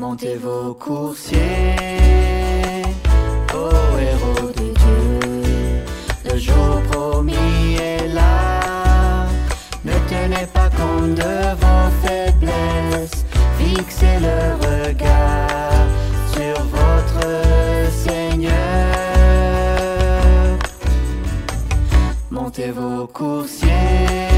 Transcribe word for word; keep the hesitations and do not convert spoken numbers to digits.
Montez vos coursiers, ô héros de Dieu, le jour promis est là. Ne tenez pas compte de vos faiblesses, fixez le regard sur votre Seigneur. Montez vos coursiers,